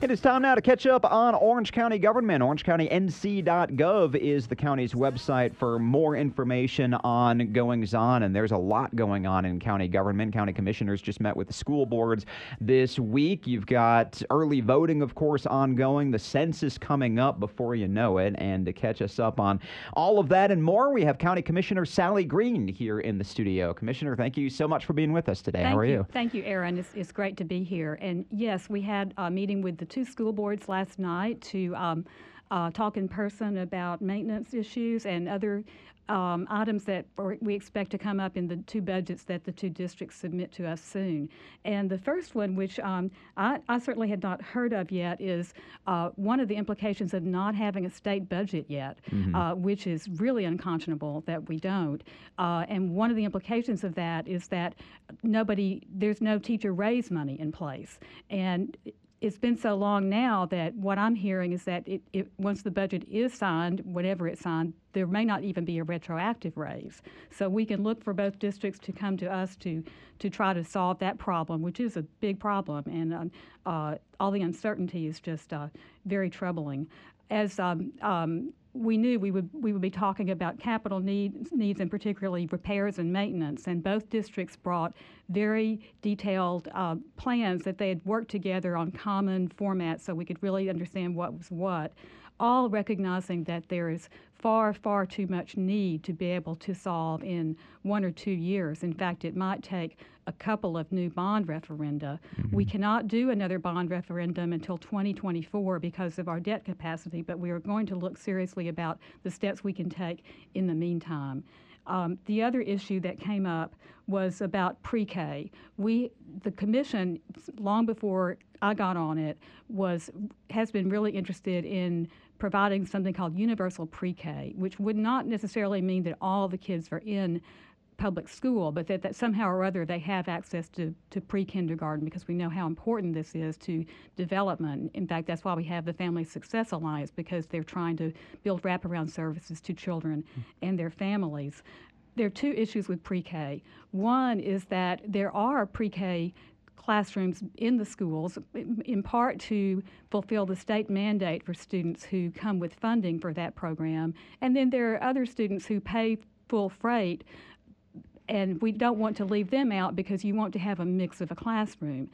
It is time now to catch up on Orange County government. OrangeCountyNC.gov is the county's website for more information on goings-on, and there's a lot going on in county government. County commissioners just met with the school boards this week. You've got early voting, of course, ongoing, the census coming up before you know it, and to catch us up on all of that and more, we have County Commissioner Sally Green here in the studio. Commissioner, thank you so much for being with us today. How are you? Thank you, Aaron. It's great to be here. And yes, we had a meeting with the two school boards last night to talk in person about maintenance issues and other items that we expect to come up in the two budgets that the two districts submit to us soon. And the first one, which I certainly had not heard of yet, is one of the implications of not having a state budget yet, which is really unconscionable that we don't. And one of the implications of that is that there's no teacher raise money in place. And it's been so long now that what I'm hearing is that once the budget is signed, whenever it's signed, there may not even be a retroactive raise. So we can look for both districts to come to us to try to solve that problem, which is a big problem, and all the uncertainty is just very troubling. As we knew we would be talking about capital needs and particularly repairs and maintenance, and both districts brought very detailed plans that they had worked together on common formats so we could really understand what was what, all recognizing that there is far, far too much need to be able to solve in 1 or 2 years. In fact, it might take a couple of new bond referenda. We cannot do another bond referendum until 2024 because of our debt capacity, but we are going to look seriously about the steps we can take in the meantime. The other issue that came up was about pre-K. The commission, long before I got on it, has been really interested in providing something called universal pre-K, which would not necessarily mean that all the kids are in public school, but that somehow or other they have access to pre-kindergarten, because we know how important this is to development. In fact, that's why we have the Family Success Alliance, because they're trying to build wraparound services to children and their families. There are two issues with pre-K. One is that there are pre-K classrooms in the schools, in part to fulfill the state mandate for students who come with funding for that program. And then there are other students who pay full freight, and we don't want to leave them out because you want to have a mix of a classroom.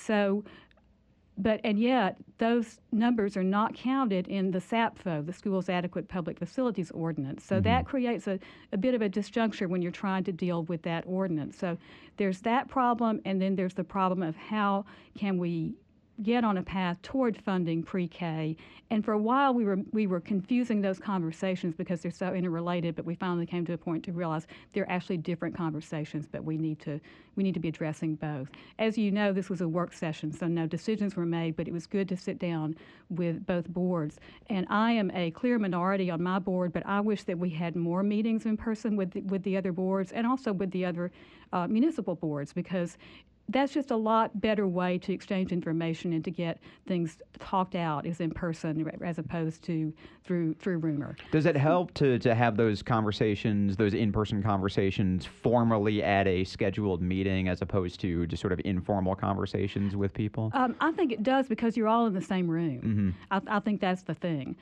And yet those numbers are not counted in the SAPFO, the Schools Adequate Public Facilities Ordinance. So that creates a bit of a disjuncture when you're trying to deal with that ordinance. So there's that problem, and then there's the problem of how can we get on a path toward funding pre-K. And for a while we were confusing those conversations because they're so interrelated, but we finally came to a point to realize they're actually different conversations, but we need to be addressing both. As you know, this was a work session, so no decisions were made, but it was good to sit down with both boards. And I am a clear minority on my board, but I wish that we had more meetings in person with the other boards and also with the other municipal boards, because that's just a lot better way to exchange information and to get things talked out is in person as opposed to through rumor. Does it help to have those conversations, those in-person conversations, formally at a scheduled meeting as opposed to just sort of informal conversations with people? I think it does, because you're all in the same room. I think that's the thing.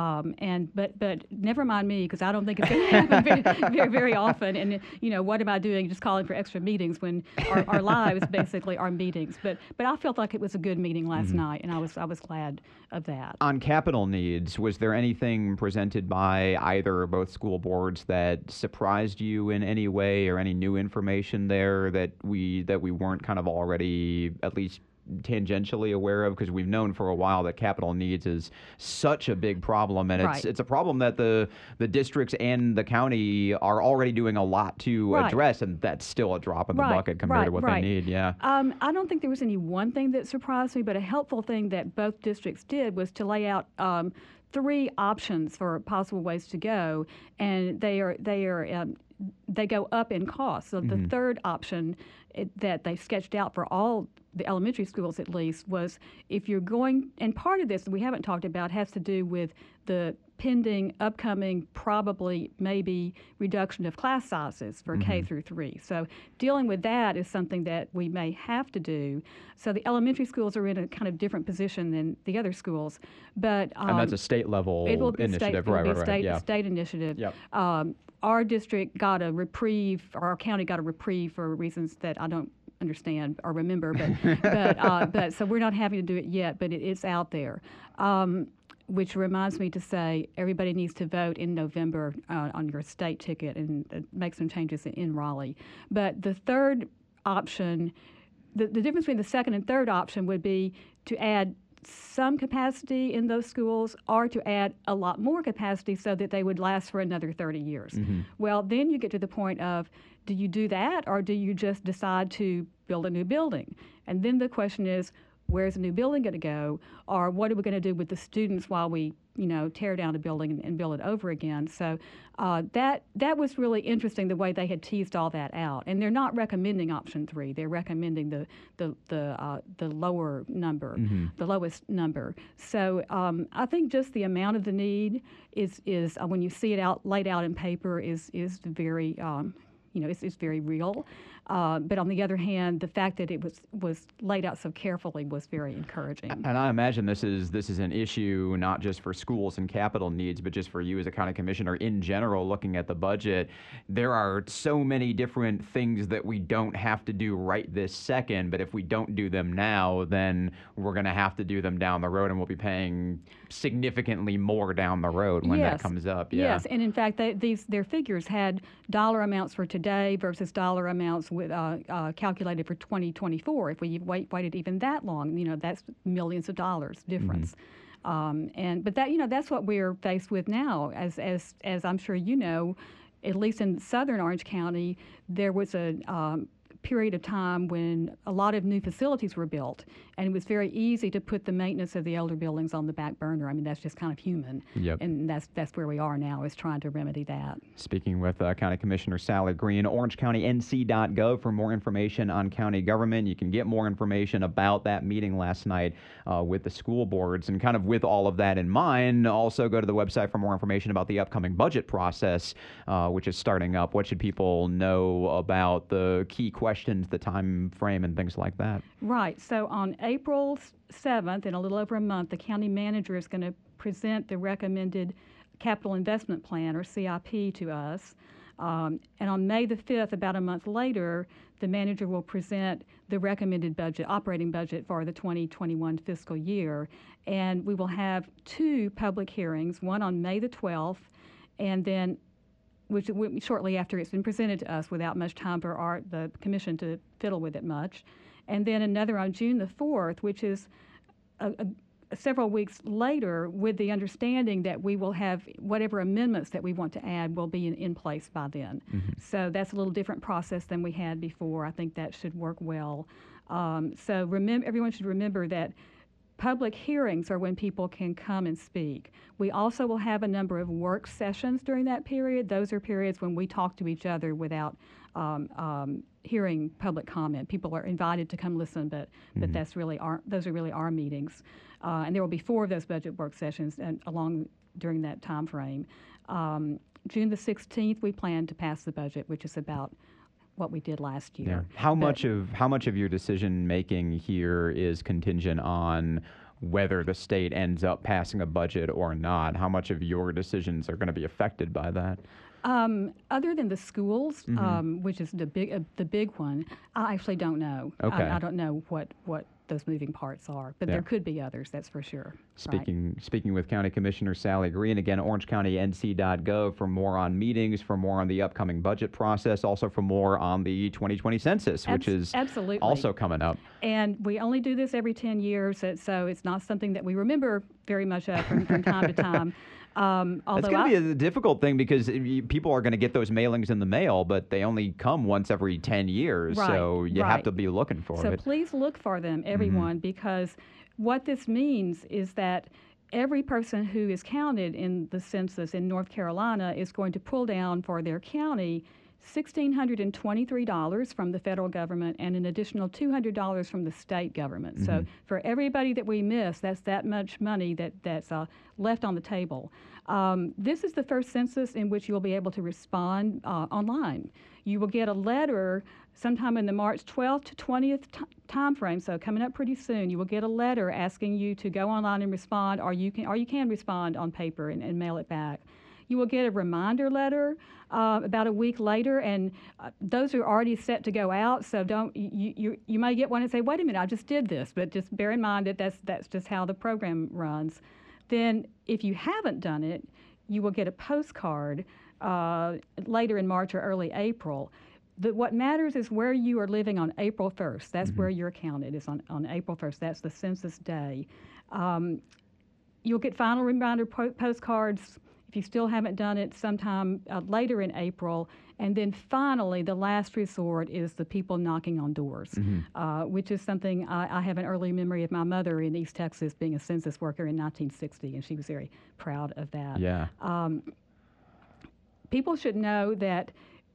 But never mind me, because I don't think it's going to happen very, very often. And what am I doing? Just calling for extra meetings when our lives basically are meetings. But I felt like it was a good meeting last night, and I was glad of that. On capital needs, was there anything presented by either or both school boards that surprised you in any way, or any new information there that we weren't kind of already at least tangentially aware of? Because we've known for a while that capital needs is such a big problem, and it's a problem that the districts and the county are already doing a lot to address, and that's still a drop in the bucket compared to what they need. I don't think there was any one thing that surprised me, but a helpful thing that both districts did was to lay out 3 options for possible ways to go, and they go up in cost. So the third option that they sketched out for all the elementary schools at least was, if you're going, and part of this we haven't talked about has to do with the pending upcoming probably maybe reduction of class sizes for K through 3. So dealing with that is something that we may have to do. So the elementary schools are in a kind of different position than the other schools. But and that's a state level it will be initiative, state, right? It will be Right, state, yeah. state initiative. Yep. Our district got a reprieve, or our county got a reprieve for reasons that I don't understand or remember, but so we're not having to do it yet, but it's out there. Which reminds me to say everybody needs to vote in November on your state ticket and make some changes in Raleigh. But the third option, the difference between the second and third option would be to add some capacity in those schools or to add a lot more capacity so that they would last for another 30 years. Well, then you get to the point of, do you do that or do you just decide to build a new building? And then the question is, where's the new building going to go, or what are we going to do with the students while we, tear down a building and build it over again? So that was really interesting, the way they had teased all that out. And they're not recommending option 3; they're recommending the lower number, the lowest number. So I think just the amount of the need is when you see it laid out in paper is very. It's very real. But on the other hand, the fact that it was laid out so carefully was very encouraging. And I imagine this is an issue not just for schools and capital needs, but just for you as a county commissioner in general, looking at the budget. There are so many different things that we don't have to do right this second, but if we don't do them now, then we're going to have to do them down the road, and we'll be paying significantly more down the road when that comes up. Yeah. Yes, and in fact, their figures had dollar amounts for today versus dollar amounts with calculated for 2024. If we waited even that long, that's millions of dollars difference. But that's what we're faced with now. As I'm sure you know, at least in southern Orange County, there was a period of time when a lot of new facilities were built, and it was very easy to put the maintenance of the older buildings on the back burner. I mean, that's just kind of human. Yep. And that's where we are now, is trying to remedy that. Speaking with County Commissioner Sally Green, orangecountync.gov for more information on county government. You can get more information about that meeting last night with the school boards. And kind of with all of that in mind, also go to the website for more information about the upcoming budget process, which is starting up. What should people know about the key questions, the time frame, and things like that? Right. So on April 7th, in a little over a month, the county manager is going to present the recommended capital investment plan, or CIP, to us. And on May the 5th, about a month later, the manager will present the recommended operating budget for the 2021 fiscal year. And we will have 2 public hearings, one on May the 12th, and then which shortly after it's been presented to us, without much time for the commission to fiddle with it much. And then another on June the 4th, which is several weeks later, with the understanding that we will have whatever amendments that we want to add will be in place by then. So that's a little different process than we had before. I think that should work well. So everyone should remember that public hearings are when people can come and speak. We also will have a number of work sessions during that period. Those are periods when we talk to each other without hearing public comment. People are invited to come listen, but those are really our meetings. And there will be 4 of those budget work sessions during that time frame. June the 16th, we plan to pass the budget, which is about what we did last year. Yeah. How much of your decision making here is contingent on whether the state ends up passing a budget or not? How much of your decisions are going to be affected by that? Other than the schools, which is the big one, I actually don't know. Okay. I don't know what those moving parts are, but there could be others, that's for sure. Speaking with County Commissioner Sally Green, again, orangecountync.gov for more on meetings, for more on the upcoming budget process, also for more on the 2020 census, which is also coming up. And we only do this every 10 years, so it's not something that we remember very much of from time to time. It's going to be a difficult thing because people are going to get those mailings in the mail, but they only come once every 10 years, so you have to be looking for it. So please look for them, everyone, because what this means is that every person who is counted in the census in North Carolina is going to pull down for their county $1,623 from the federal government and an additional $200 from the state government. So for everybody that we miss, that's that much money that's left on the table. This is the first census in which you'll be able to respond online. You will get a letter sometime in the March 12th to 20th time frame, so coming up pretty soon. You will get a letter asking you to go online and respond, or you can respond on paper and mail it back. You will get a reminder letter about a week later, and those are already set to go out. So you might get one and say, "Wait a minute, I just did this," but just bear in mind that that's just how the program runs. Then, if you haven't done it, you will get a postcard later in March or early April. What matters is where you are living on April 1st. That's where you're counted, is on April 1st. That's the census day. You'll get final reminder postcards if you still haven't done it sometime later in April. And then finally, the last resort is the people knocking on doors, which is something I have an early memory of my mother in East Texas being a census worker in 1960, and she was very proud of that. Yeah. People should know that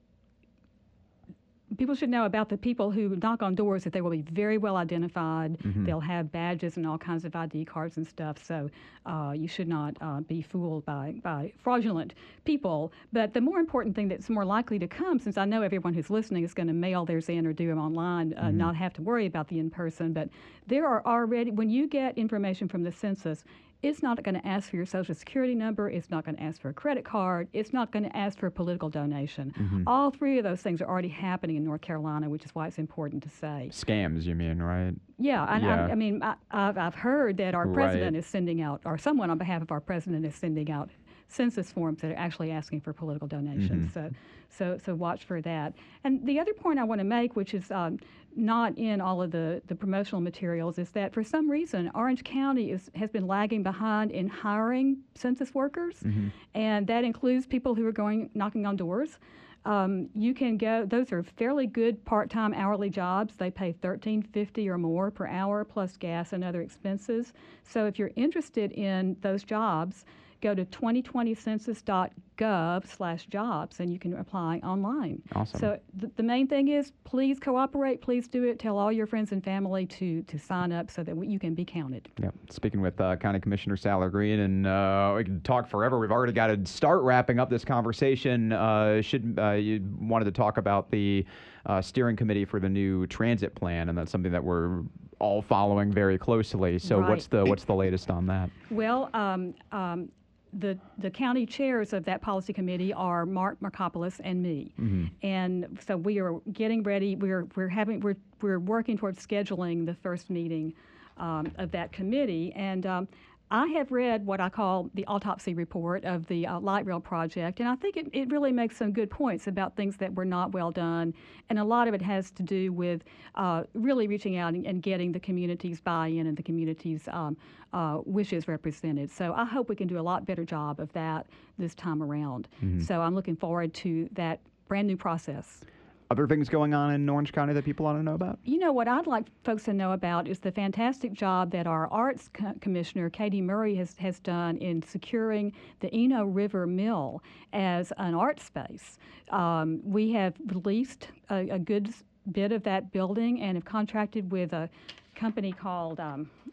people should know about the people who knock on doors, that they will be very well identified. They'll have badges and all kinds of ID cards and stuff, so you should not be fooled by fraudulent people. But the more important thing that's more likely to come, since I know everyone who's listening is going to mail theirs in or do them online, not have to worry about the in-person, but there are already, when you get information from the census, it's not going to ask for your Social Security number. It's not going to ask for a credit card. It's not going to ask for a political donation. All three of those things are already happening in North Carolina, which is why it's important to say. Scams, you mean, right? Yeah, I mean, I've heard that our president is sending out, or someone on behalf of our president is sending out census forms that are actually asking for political donations. So watch for that. And the other point I want to make, which is not in all of the promotional materials, is that for some reason Orange County has been lagging behind in hiring census workers, and that includes people who are knocking on doors. You can go; those are fairly good part-time hourly jobs. They pay $13.50 or more per hour plus gas and other expenses. So if you're interested in those jobs, go to 2020census.gov/jobs and you can apply online. Awesome. So the main thing is, please cooperate, please do it. Tell all your friends and family to sign up so that you can be counted. Yeah. Speaking with County Commissioner Sally Green, and we can talk forever. We've already got to start wrapping up this conversation. You wanted to talk about the steering committee for the new transit plan, and that's something that we're all following very closely. So Right. what's the latest on that? Well, the county chairs of that policy committee are Mark Markopoulos and me, and so we are getting ready. We're working towards scheduling the first meeting of that committee, and I have read what I call the autopsy report of the light rail project, and I think it really makes some good points about things that were not well done, and a lot of it has to do with really reaching out and getting the community's buy-in and the community's wishes represented. So I hope we can do a lot better job of that this time around. So I'm looking forward to that brand new process. Other things going on in Orange County that people ought to know about? You know, what I'd like folks to know about is the fantastic job that our arts commissioner, Katie Murray, has done in securing the Eno River Mill as an art space. We have leased a good bit of that building and have contracted with a company called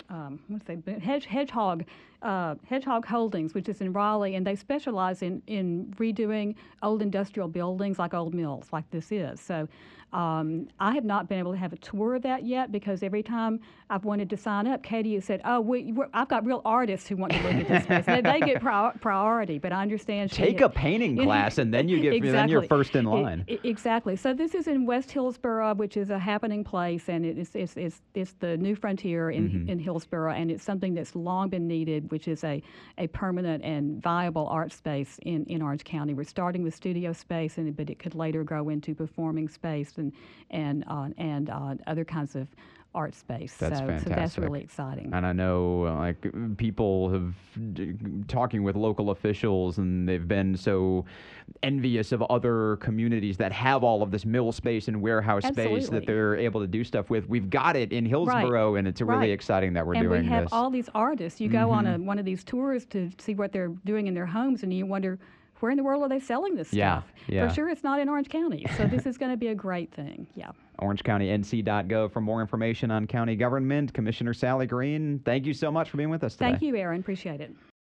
Hedgehog Holdings, which is in Raleigh, and they specialize in redoing old industrial buildings like old mills, like this is. So I have not been able to have a tour of that yet, because every time I've wanted to sign up, Katie has said, "Oh, I've got real artists who want to look at this space. They get priority." But I understand. Take a painting class, and then you get then you're first in line. Exactly. So this is in West Hillsboro, which is a happening place, and it's the new frontier in Hillsboro, and it's something that's long been needed, which is a permanent and viable art space in Orange County. We're starting with studio space, but it could later grow into performing space and other kinds of art space. That's fantastic. So that's really exciting. And I know, people have talking with local officials, and they've been so envious of other communities that have all of this mill space and warehouse space that they're able to do stuff with. We've got it in Hillsboro, and it's really exciting that we're doing this. And we have all these artists. You go on one of these tours to see what they're doing in their homes, and you wonder, where in the world are they selling this Yeah, stuff? yeah. For sure, it's not in Orange County. So this is going to be a great thing. Yeah. OrangeCountyNC.gov for more information on county government. Commissioner Sally Green, thank you so much for being with us today. Thank you, Aaron. Appreciate it.